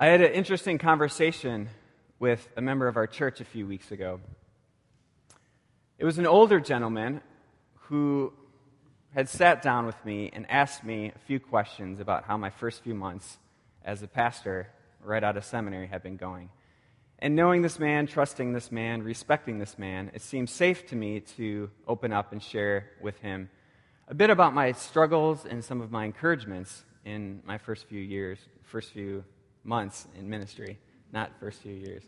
I had an interesting conversation with a member of our church a few weeks ago. It was an older gentleman who had sat down with me and asked me a few questions about how my first few months as a pastor right out of seminary had been going. And knowing this man, trusting this man, respecting this man, it seemed safe to me to open up and share with him a bit about my struggles and some of my encouragements in my first few months in ministry, not first few years.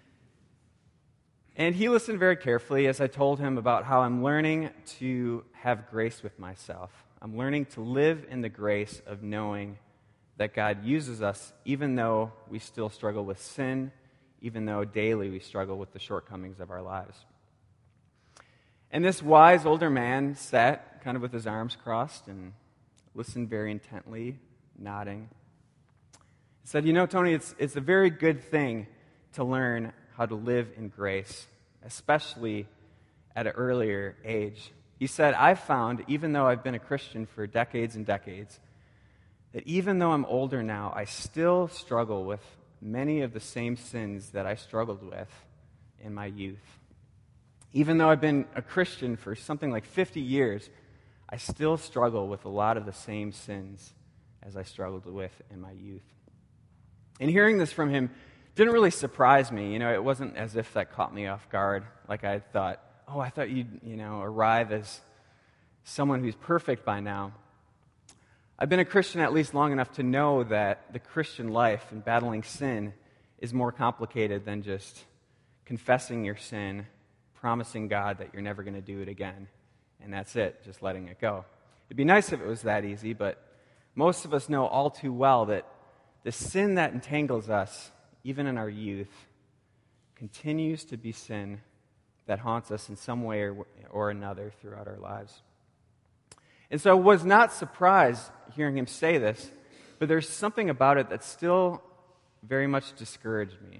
And he listened very carefully as I told him about how I'm learning to have grace with myself. I'm learning to live in the grace of knowing that God uses us even though we still struggle with sin, even though daily we struggle with the shortcomings of our lives. And this wise older man sat kind of with his arms crossed and listened very intently, nodding. He said, Tony, it's a very good thing to learn how to live in grace, especially at an earlier age. He said, I've found, even though I've been a Christian for decades and decades, that even though I'm older now, I still struggle with many of the same sins that I struggled with in my youth. Even though I've been a Christian for something like 50 years, I still struggle with a lot of the same sins as I struggled with in my youth. And hearing this from him didn't really surprise me. It wasn't as if that caught me off guard, like I thought, I thought you'd, arrive as someone who's perfect by now. I've been a Christian at least long enough to know that the Christian life and battling sin is more complicated than just confessing your sin, promising God that you're never going to do it again, and that's it, just letting it go. It'd be nice if it was that easy, but most of us know all too well that the sin that entangles us, even in our youth, continues to be sin that haunts us in some way or another throughout our lives. And so I was not surprised hearing him say this, but there's something about it that still very much discouraged me.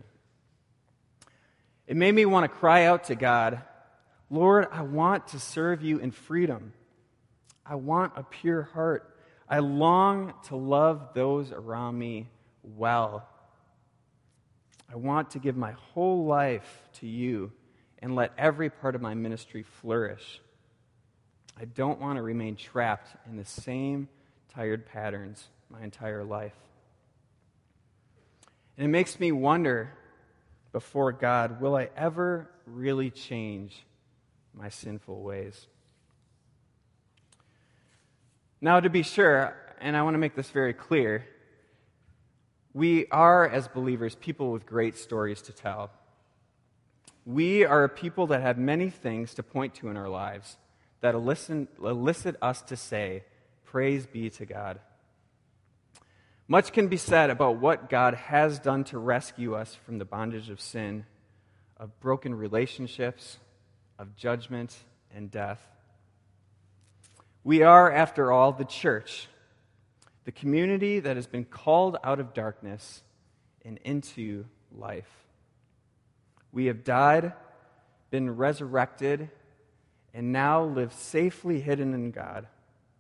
It made me want to cry out to God, Lord, I want to serve you in freedom. I want a pure heart. I long to love those around me well. I want to give my whole life to you and let every part of my ministry flourish. I don't want to remain trapped in the same tired patterns my entire life. And it makes me wonder before God, will I ever really change my sinful ways? Now, to be sure, and I want to make this very clear, we are, as believers, people with great stories to tell. We are a people that have many things to point to in our lives that elicit us to say, praise be to God. Much can be said about what God has done to rescue us from the bondage of sin, of broken relationships, of judgment and death. We are, after all, the church, the community that has been called out of darkness and into life. We have died, been resurrected, and now live safely hidden in God.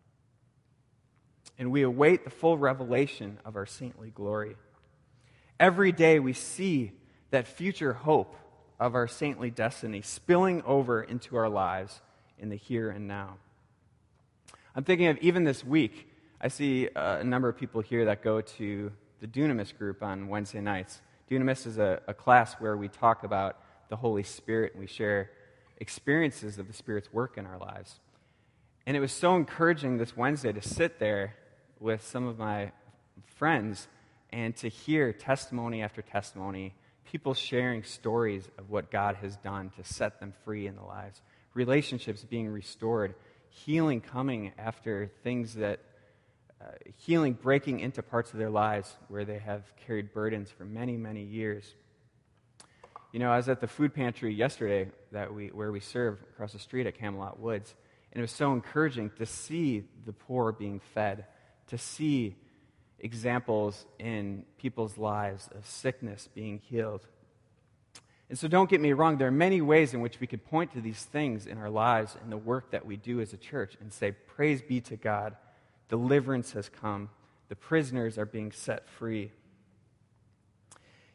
And we await the full revelation of our saintly glory. Every day we see that future hope of our saintly destiny spilling over into our lives in the here and now. I'm thinking of even this week, I see a number of people here that go to the Dunamis group on Wednesday nights. Dunamis is a class where we talk about the Holy Spirit and we share experiences of the Spirit's work in our lives. And it was so encouraging this Wednesday to sit there with some of my friends and to hear testimony after testimony, people sharing stories of what God has done to set them free in their lives, relationships being restored, healing coming after things that, healing breaking into parts of their lives where they have carried burdens for many, many years. I was at the food pantry yesterday where we serve across the street at Camelot Woods, and it was so encouraging to see the poor being fed, to see examples in people's lives of sickness being healed. And so don't get me wrong, there are many ways in which we could point to these things in our lives and the work that we do as a church and say, praise be to God, deliverance has come, the prisoners are being set free.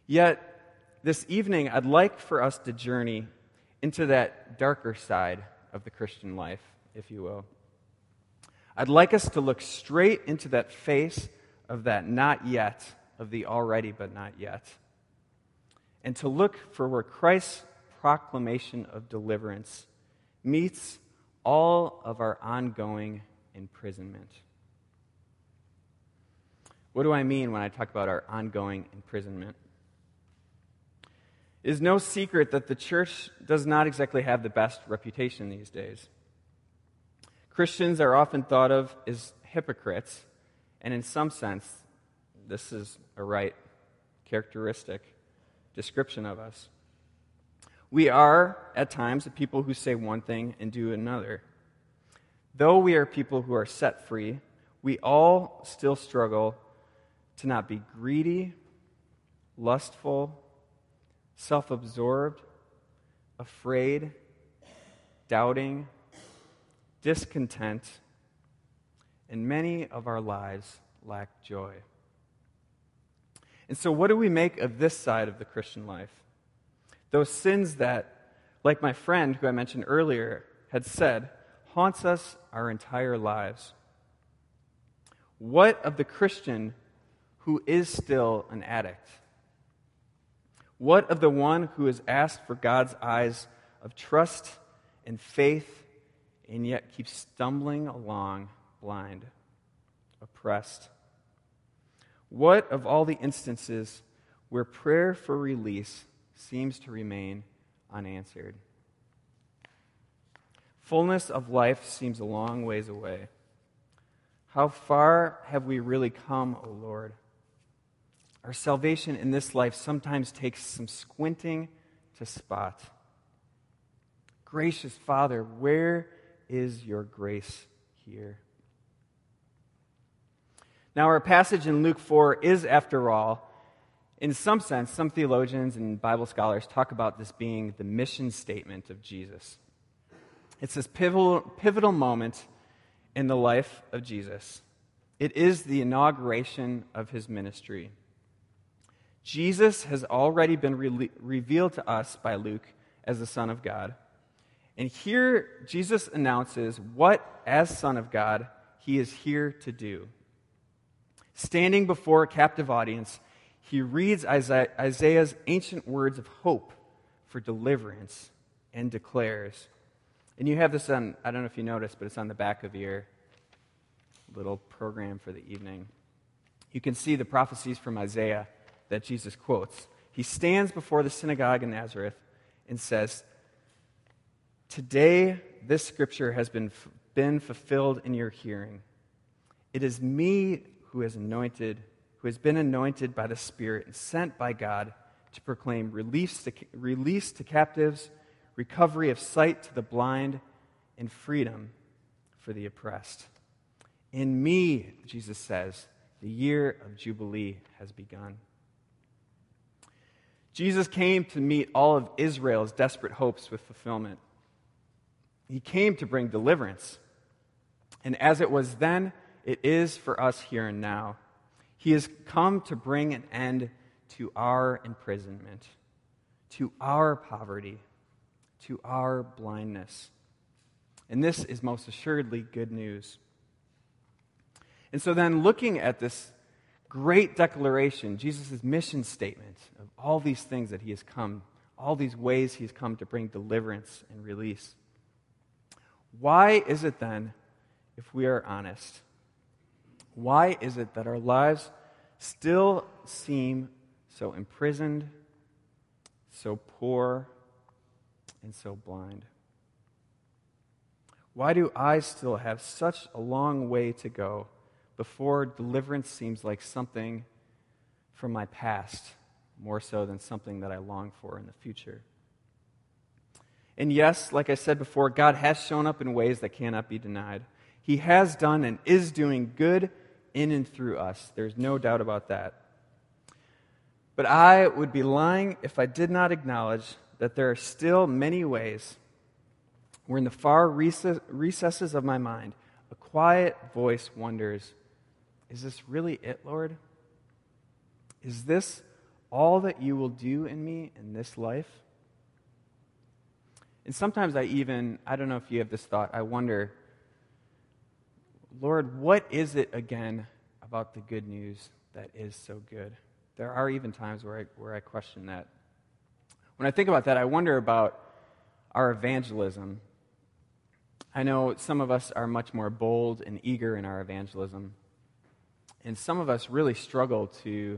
Yet, this evening, I'd like for us to journey into that darker side of the Christian life, if you will. I'd like us to look straight into that face of that not yet, of the already but not yet, and to look for where Christ's proclamation of deliverance meets all of our ongoing imprisonment. What do I mean when I talk about our ongoing imprisonment? It is no secret that the church does not exactly have the best reputation these days. Christians are often thought of as hypocrites, and in some sense, this is a right characteristic description of us. We are, at times, a people who say one thing and do another. Though we are people who are set free, we all still struggle to not be greedy, lustful, self-absorbed, afraid, doubting, discontent, and many of our lives lack joy. And so what do we make of this side of the Christian life? Those sins that, like my friend who I mentioned earlier had said, haunts us our entire lives. What of the Christian who is still an addict? What of the one who has asked for God's eyes of trust and faith and yet keeps stumbling along blind, oppressed? What of all the instances where prayer for release seems to remain unanswered? Fullness of life seems a long ways away. How far have we really come, O Lord? Our salvation in this life sometimes takes some squinting to spot. Gracious Father, where is your grace here? Now, our passage in Luke 4 is, after all, in some sense, some theologians and Bible scholars talk about this being the mission statement of Jesus. It's this pivotal moment in the life of Jesus. It is the inauguration of his ministry. Jesus has already been revealed to us by Luke as the Son of God. And here, Jesus announces what, as Son of God, he is here to do. Standing before a captive audience, he reads Isaiah's ancient words of hope for deliverance and declares. And you have this on, I don't know if you noticed, but it's on the back of your little program for the evening. You can see the prophecies from Isaiah that Jesus quotes. He stands before the synagogue in Nazareth and says, "Today this scripture has been fulfilled in your hearing. It is me who has been anointed by the Spirit and sent by God to proclaim release to captives, recovery of sight to the blind, and freedom for the oppressed. In me," Jesus says, "the year of Jubilee has begun." Jesus came to meet all of Israel's desperate hopes with fulfillment. He came to bring deliverance. And as it was then, it is for us here and now. He has come to bring an end to our imprisonment, to our poverty, to our blindness. And this is most assuredly good news. And so then, looking at this great declaration, Jesus' mission statement of all these things that he has come, all these ways he's come to bring deliverance and release, why is it then, if we are honest, why is it that our lives still seem so imprisoned, so poor, and so blind? Why do I still have such a long way to go before deliverance seems like something from my past, more so than something that I long for in the future? And yes, like I said before, God has shown up in ways that cannot be denied. He has done and is doing good in and through us. There's no doubt about that. But I would be lying if I did not acknowledge that there are still many ways where in the far recesses of my mind, a quiet voice wonders, is this really it, Lord? Is this all that you will do in me in this life? And sometimes I don't know if you have this thought, I wonder, Lord, what is it again about the good news that is so good? There are even times where I question that. When I think about that, I wonder about our evangelism. I know some of us are much more bold and eager in our evangelism, and some of us really struggle to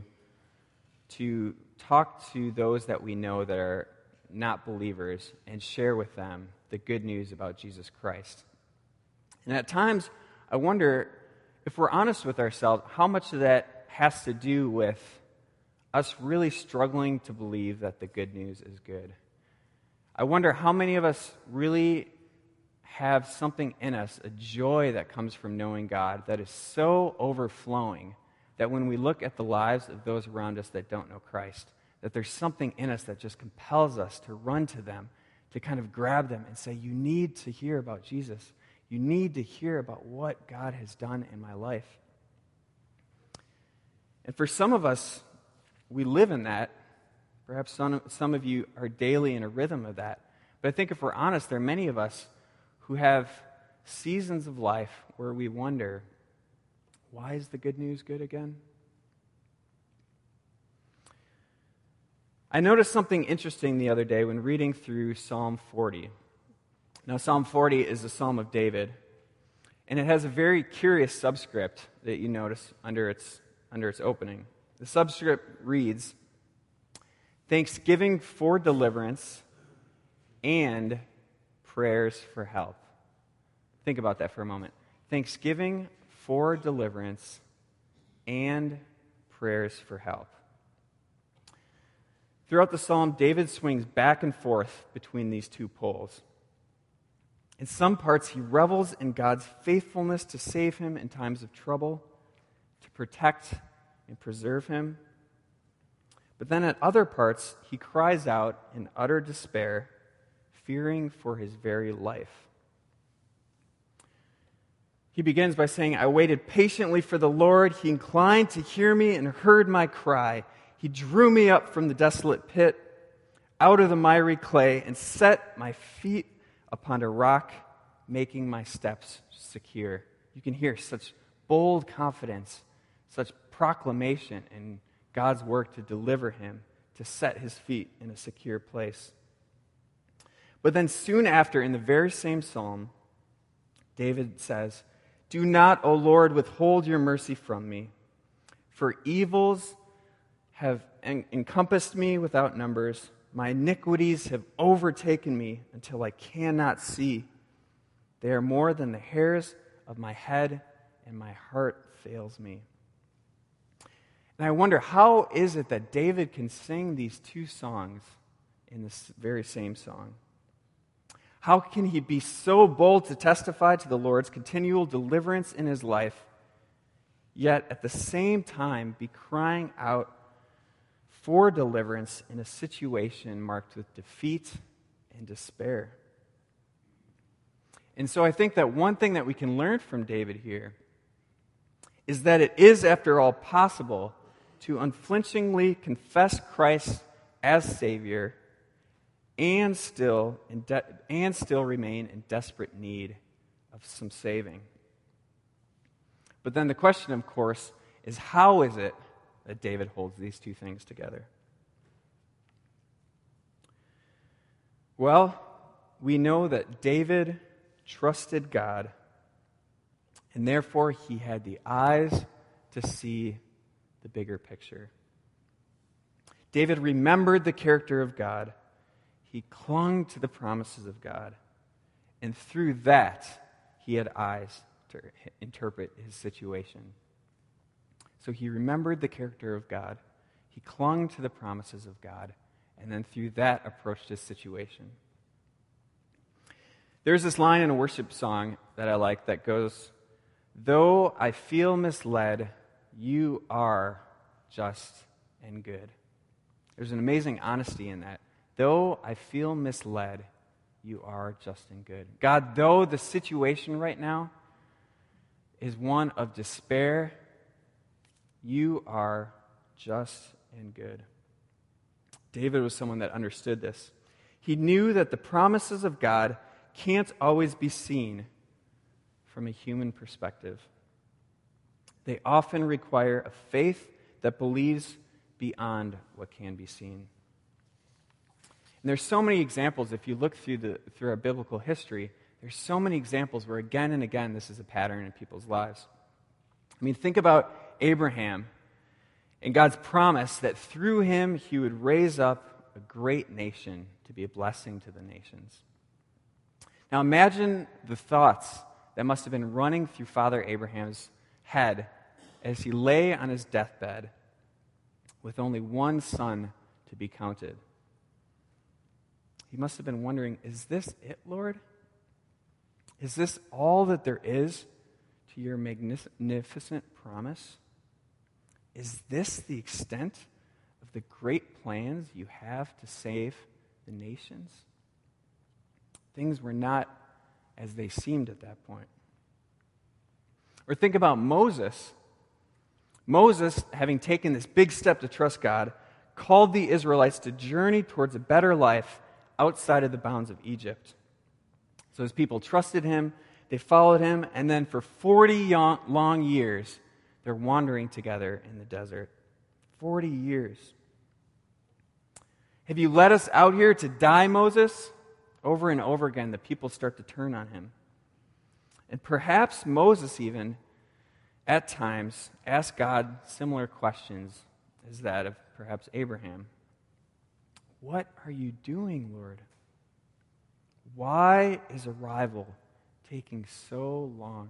talk to those that we know that are not believers and share with them the good news about Jesus Christ. And at times, I wonder, if we're honest with ourselves, how much of that has to do with us really struggling to believe that the good news is good. I wonder how many of us really have something in us, a joy that comes from knowing God that is so overflowing that when we look at the lives of those around us that don't know Christ, that there's something in us that just compels us to run to them, to kind of grab them and say, you need to hear about Jesus. You need to hear about what God has done in my life. And for some of us, we live in that. Perhaps some of you are daily in a rhythm of that. But I think if we're honest, there are many of us who have seasons of life where we wonder, why is the good news good again? I noticed something interesting the other day when reading through Psalm 40. Now, Psalm 40 is a psalm of David, and it has a very curious subscript that you notice under its opening. The subscript reads, "Thanksgiving for deliverance and prayers for help." Think about that for a moment. Thanksgiving for deliverance and prayers for help. Throughout the psalm, David swings back and forth between these two poles. In some parts, he revels in God's faithfulness to save him in times of trouble, to protect and preserve him. But then at other parts, he cries out in utter despair, fearing for his very life. He begins by saying, "I waited patiently for the Lord. He inclined to hear me and heard my cry. He drew me up from the desolate pit, out of the miry clay, and set my feet upon a rock, making my steps secure." You can hear such bold confidence, such proclamation in God's work to deliver him, to set his feet in a secure place. But then soon after, in the very same psalm, David says, "Do not, O Lord, withhold your mercy from me, for evils have encompassed me without numbers. My iniquities have overtaken me until I cannot see. They are more than the hairs of my head, and my heart fails me." And I wonder, how is it that David can sing these two songs in this very same song? How can he be so bold to testify to the Lord's continual deliverance in his life, yet at the same time be crying out for deliverance in a situation marked with defeat and despair? And so I think that one thing that we can learn from David here is that it is, after all, possible to unflinchingly confess Christ as Savior and still remain in desperate need of some saving. But then the question, of course, is how is it that David holds these two things together? Well, we know that David trusted God, and therefore he had the eyes to see the bigger picture. David remembered the character of God. He clung to the promises of God, and through that, he had eyes to interpret his situation. So he remembered the character of God, he clung to the promises of God, and then through that approached his situation. There's this line in a worship song that I like that goes, "Though I feel misled, you are just and good." There's an amazing honesty in that. Though I feel misled, you are just and good. God, though the situation right now is one of despair, you are just and good. David was someone that understood this. He knew that the promises of God can't always be seen from a human perspective. They often require a faith that believes beyond what can be seen. And there's so many examples, if you look through our biblical history, there's so many examples where again and again this is a pattern in people's lives. I mean, think about Abraham and God's promise that through him he would raise up a great nation to be a blessing to the nations. Now imagine the thoughts that must have been running through Father Abraham's head as he lay on his deathbed with only one son to be counted. He must have been wondering, is this it, Lord? Is this all that there is to your magnificent promise? Is this the extent of the great plans you have to save the nations? Things were not as they seemed at that point. Or think about Moses. Moses, having taken this big step to trust God, called the Israelites to journey towards a better life outside of the bounds of Egypt. So his people trusted him, they followed him, and then for 40 long years, they're wandering together in the desert. 40 years. Have you led us out here to die, Moses? Over and over again, the people start to turn on him. And perhaps Moses even, at times, asked God similar questions as that of perhaps Abraham. What are you doing, Lord? Why is arrival taking so long?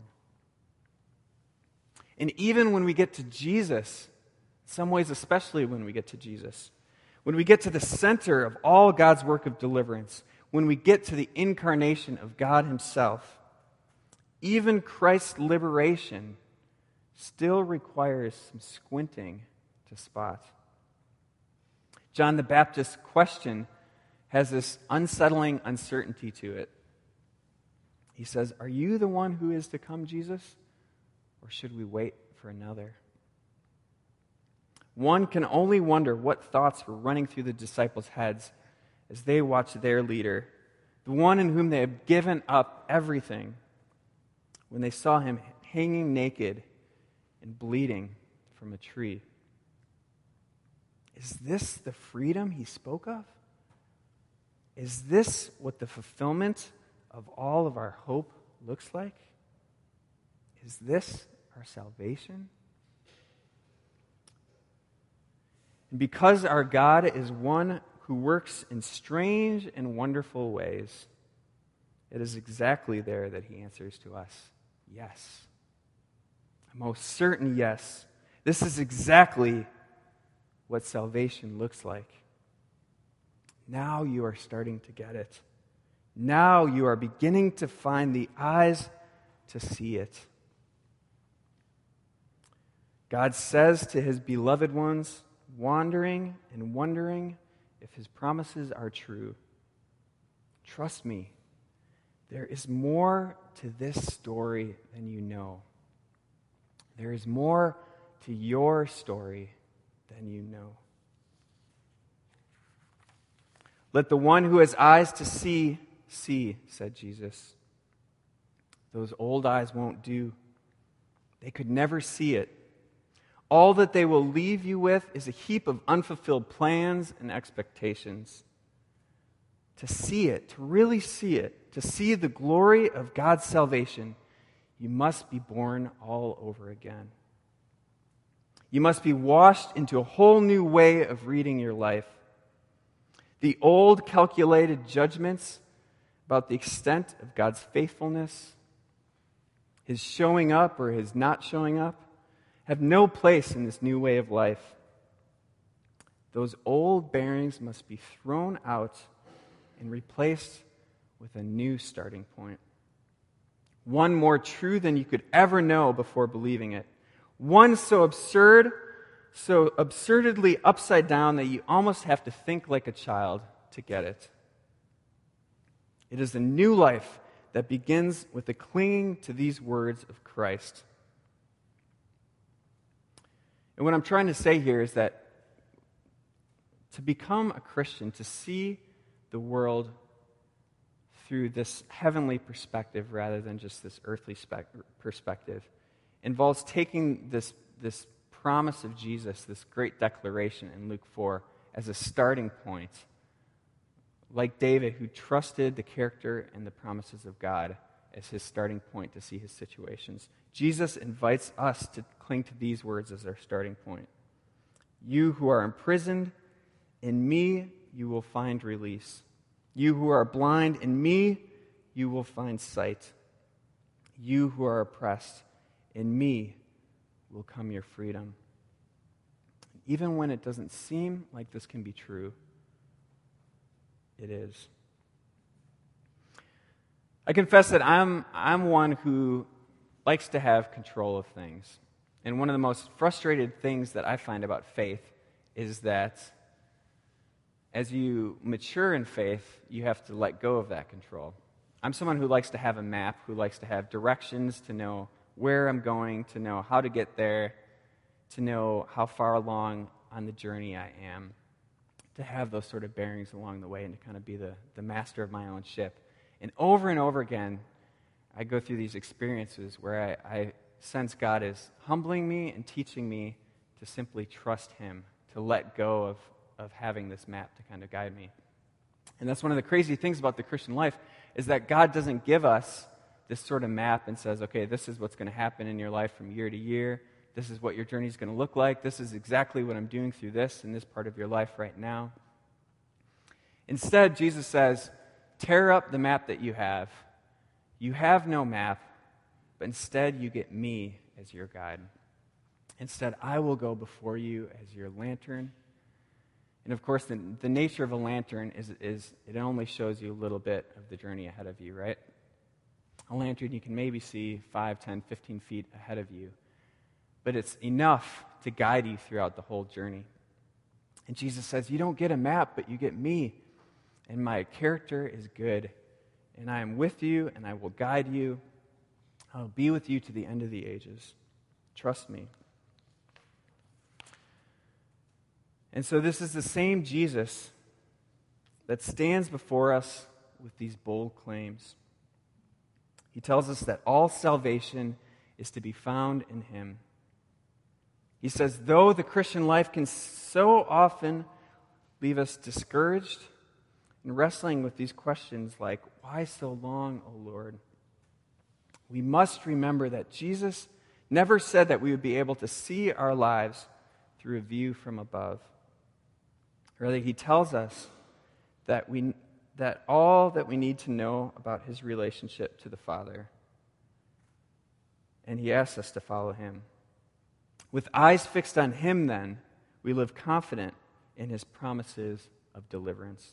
And even when we get to Jesus, in some ways especially when we get to Jesus, when we get to the center of all God's work of deliverance, when we get to the incarnation of God himself, even Christ's liberation still requires some squinting to spot. John the Baptist's question has this unsettling uncertainty to it. He says, "Are you the one who is to come, Jesus? Or should we wait for another?" One can only wonder what thoughts were running through the disciples' heads as they watched their leader, the one in whom they had given up everything, when they saw him hanging naked and bleeding from a tree. Is this the freedom he spoke of? Is this what the fulfillment of all of our hope looks like? Is this our salvation? And because our God is one who works in strange and wonderful ways, it is exactly there that he answers to us, yes. A most certain yes. This is exactly what salvation looks like. Now you are starting to get it. Now you are beginning to find the eyes to see it. God says to his beloved ones, wandering and wondering if his promises are true, trust me, there is more to this story than you know. There is more to your story than you know. Let the one who has eyes to see, see, said Jesus. Those old eyes won't do. They could never see it. All that they will leave you with is a heap of unfulfilled plans and expectations. To see it, to really see it, to see the glory of God's salvation, you must be born all over again. You must be washed into a whole new way of reading your life. The old calculated judgments about the extent of God's faithfulness, his showing up or his not showing up, have no place in this new way of life. Those old bearings must be thrown out and replaced with a new starting point. One more true than you could ever know before believing it. One so absurd, so absurdly upside down that you almost have to think like a child to get it. It is a new life that begins with the clinging to these words of Christ. And what I'm trying to say here is that To become a Christian, to see the world through this heavenly perspective rather than just this earthly perspective, involves taking this promise of Jesus, this great declaration in Luke 4, as a starting point. Like David, who trusted the character and the promises of God as his starting point to see his situations. Jesus invites us to cling to these words as our starting point. You who are imprisoned, in me you will find release. You who are blind, in me you will find sight. You who are oppressed, in me will come your freedom. Even when it doesn't seem like this can be true, it is. I confess that I'm one who likes to have control of things. And one of the most frustrated things that I find about faith is that as you mature in faith, you have to let go of that control. I'm someone who likes to have a map, who likes to have directions, to know where I'm going, to know how to get there, to know how far along on the journey I am, to have those sort of bearings along the way and to kind of be the master of my own ship. And over again, I go through these experiences where I sense God is humbling me and teaching me to simply trust Him, to let go of having this map to kind of guide me. And that's one of the crazy things about the Christian life, is that God doesn't give us this sort of map and says, okay, this is what's going to happen in your life from year to year. This is what your journey is going to look like. This is exactly what I'm doing through this in this part of your life right now. Instead, Jesus says, tear up the map that you have. You have no map, but instead you get me as your guide. Instead, I will go before you as your lantern. And of course, the nature of a lantern is it only shows you a little bit of the journey ahead of you, right? A lantern, you can maybe see 5, 10, 15 feet ahead of you. But it's enough to guide you throughout the whole journey. And Jesus says, you don't get a map, but you get me. And my character is good. And I am with you, and I will guide you. I'll be with you to the end of the ages. Trust me. And so this is the same Jesus that stands before us with these bold claims. He tells us that all salvation is to be found in Him. He says, though the Christian life can so often leave us discouraged and wrestling with these questions like, why so long, O Lord? We must remember that Jesus never said that we would be able to see our lives through a view from above. Rather, He tells us that all that we need to know about His relationship to the Father, and He asks us to follow Him. With eyes fixed on Him, then, we live confident in His promises of deliverance.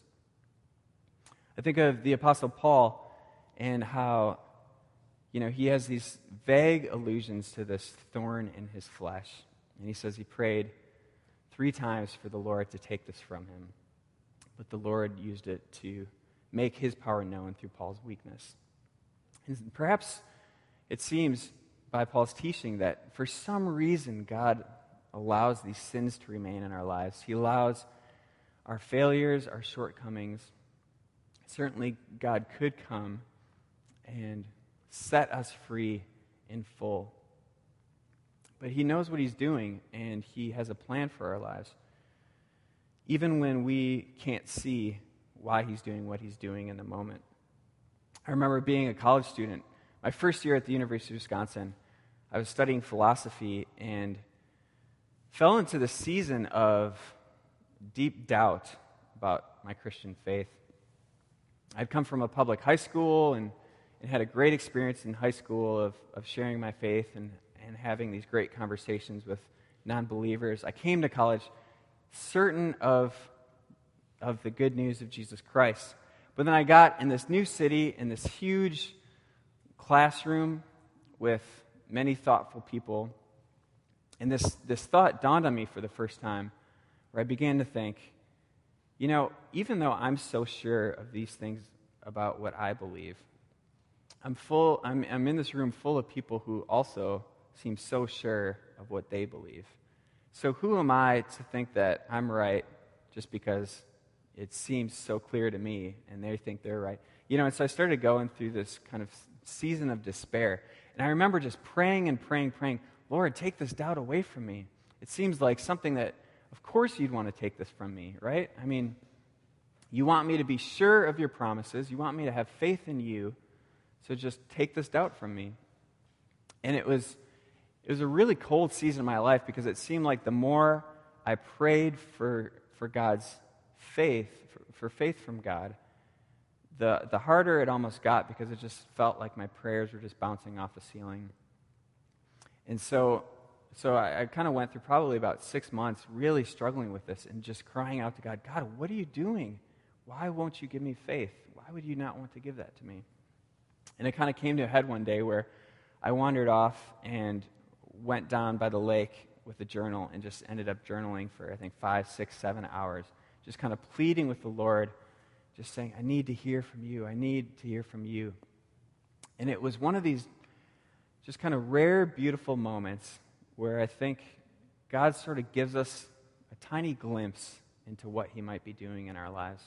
I think of the Apostle Paul and how, he has these vague allusions to this thorn in his flesh. And he says he prayed 3 times for the Lord to take this from him. But the Lord used it to make His power known through Paul's weakness. And perhaps it seems by Paul's teaching that for some reason God allows these sins to remain in our lives. He allows our failures, our shortcomings. Certainly God could come and set us free in full. But He knows what He's doing, and He has a plan for our lives. Even when we can't see why He's doing what He's doing in the moment. I remember being a college student. My first year at the University of Wisconsin, I was studying philosophy and fell into the season of deep doubt about my Christian faith. I'd come from a public high school and had a great experience in high school of sharing my faith and having these great conversations with non-believers. I came to college certain of the good news of Jesus Christ. But then I got in this new city, in this huge classroom with many thoughtful people, and this thought dawned on me for the first time, where I began to think, even though I'm so sure of these things about what I believe, I'm in this room full of people who also seem so sure of what they believe. So who am I to think that I'm right just because it seems so clear to me and they think they're right. And so I started going through this kind of season of despair. And I remember just praying and praying, Lord, take this doubt away from me. It seems like something that, of course, you'd want to take this from me, right? I mean, you want me to be sure of your promises. You want me to have faith in you. So just take this doubt from me. And it was a really cold season of my life because it seemed like the more I prayed for God's faith, for faith from God, the harder it almost got because it just felt like my prayers were just bouncing off the ceiling. And so I kind of went through probably about 6 months really struggling with this and just crying out to God, God, what are you doing? Why won't you give me faith? Why would you not want to give that to me? And it kind of came to a head one day where I wandered off and went down by the lake with a journal and just ended up journaling for, I think, 5, 6, 7 hours, just kind of pleading with the Lord, just saying, I need to hear from you. I need to hear from you. And it was one of these just kind of rare, beautiful moments where I think God sort of gives us a tiny glimpse into what he might be doing in our lives.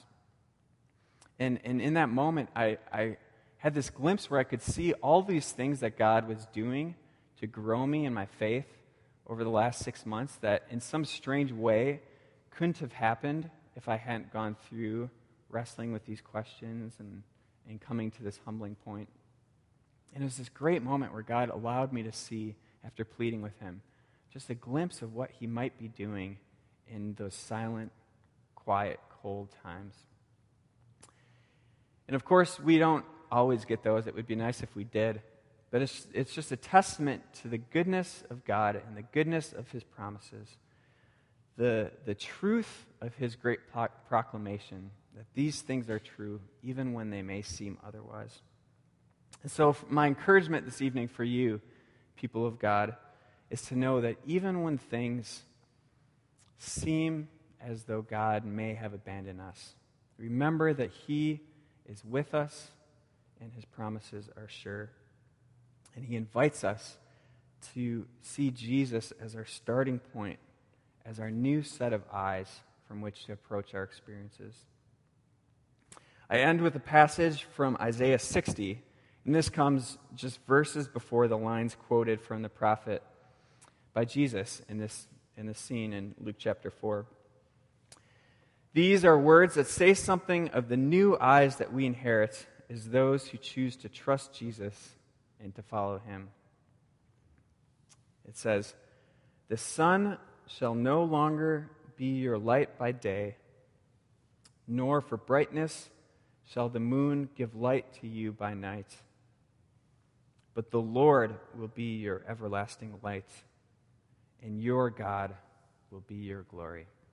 And in that moment, I had this glimpse where I could see all these things that God was doing to grow me in my faith over the last 6 months that in some strange way couldn't have happened if I hadn't gone through wrestling with these questions and coming to this humbling point. And it was this great moment where God allowed me to see, after pleading with him, just a glimpse of what he might be doing in those silent, quiet, cold times. And of course, we don't always get those. It would be nice if we did. But it's just a testament to the goodness of God and the goodness of his promises, the truth of his great proclamation, that these things are true even when they may seem otherwise. And so my encouragement this evening for you, people of God, is to know that even when things seem as though God may have abandoned us, remember that he is with us and his promises are sure. And he invites us to see Jesus as our starting point, as our new set of eyes from which to approach our experiences. I end with a passage from Isaiah 60, and this comes just verses before the lines quoted from the prophet by Jesus in this scene in Luke chapter 4. These are words that say something of the new eyes that we inherit as those who choose to trust Jesus and to follow him. It says, "The sun shall no longer be your light by day, nor for brightness shall the moon give light to you by night. But the Lord will be your everlasting light, and your God will be your glory."